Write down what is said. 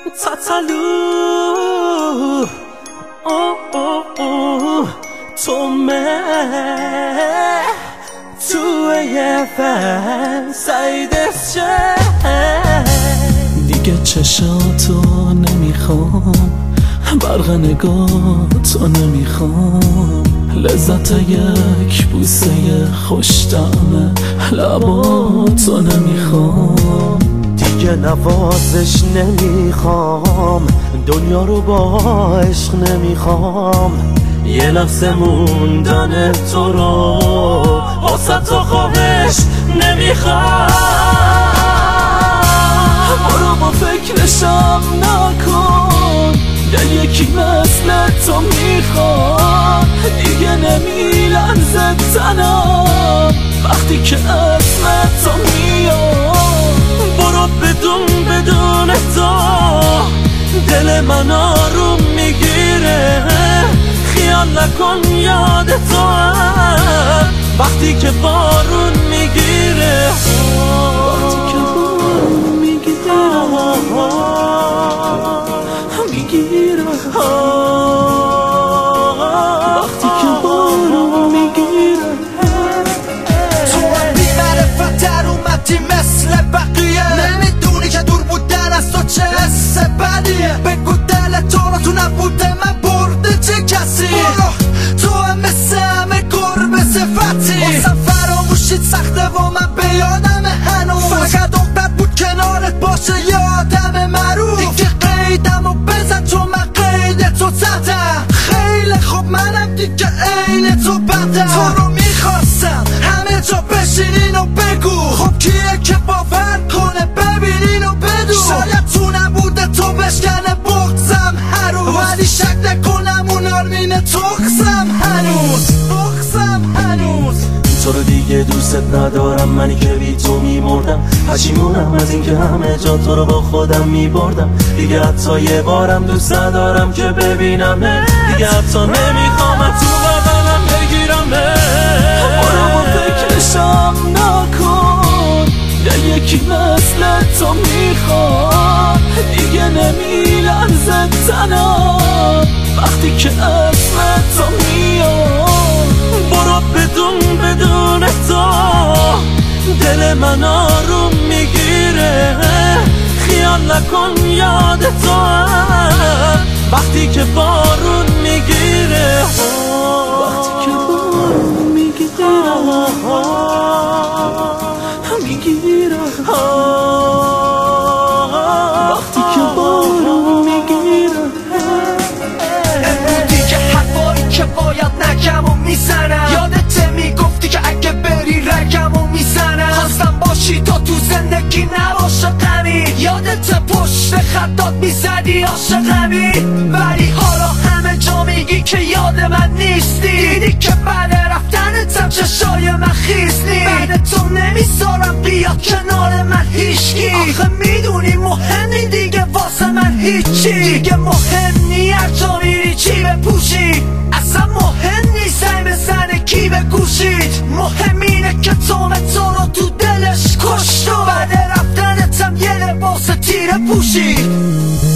تتلو تو توی فن سایدش دیگه چشاتو نمیخوام، برق نگاتو نمیخوام، لذت یک بوسه خوش‌طعم لباتو نمیخوام، دیگه نوازش نمیخوام، دنیا رو با عشق نمیخوام، یه لحظه موندن تو رو واسه تو خواهش نمیخوام. برو با فکرشم نکن، دل یکی مثل تو میخواد، دیگه نمیلنزه تنم وقتی که اسم تو میاد. برو بدون تو دل من آروم میگیره، خیال نکن یاد تو هم وقتی که بارون میگیره، وقتی که بارون میگیره وقتی که بارون میگیره. تو هم بی معرفت‌تر اومدی مثل بقیه، نمیدونی که دور بودن از تو چه حس بدیه، بگو دل تو رو تو نبوده من برده چه کسی، تو هم مثل همه گربه صفتی، واسم فراموشید سخته و من به یادم هنوز، فقط اقدر بود کنارت باشه یادم معروف، دیگه قیدم و بزن تو من قید تو زدم، خیلی خوب منم دیگه عین تو بدم، تو رو میخواستم همه جا بشینین و بگو خب کیه که باور کنه ببینین و بدون، شاید تو نبوده تو بشکنه بغزم هر روز، ولی شک نکنم اون آرمین تخصم هنوز تو رو دیگه دوست ندارم، منی که بی تو میمردم، پشیمونم از این که همه جا تو رو با خودم میبردم، دیگه حتی یه بارم دوست ندارم که ببینم، دیگه حتی نمیخوام تو بغلم بگیرم. برو با فکرشم نکن، دل یکی مثل تو میخواد، دیگه نمیلنزه تنم وقتی که اسم تو میاد. برو بدون تو دل من آروم میگیره، خیال نکن یاد تو هم وقتی که بارون میگیره، وقتی که بارون میگیره وقتی که بارون میگیره. دیگه حرفایی که باید نگم و میزنم، یادت میگفتی که اگه بری رگم و میزنم، خواستم باشی تا تو زندگی نباشه غمی، یادت پشت خطات میزدی عاشقمی، ولی حالا همه جا میگی که یاد من نیستی، دیدی که بعد رفتنتم چشای من خیس نی، بعد تو نمیذارم بیاد کنار من هیچکی، آخه میدونی مهمی دیگه واسه من هیچی، دیگه مهم نی هر جا میری چی بپوشی، اصلا مهم نیست زنگ بزنه کی به گوشید، مهم اینه که تو رو تو دلش کشت و بعد رفتنتم یه لباس تیره پوشید.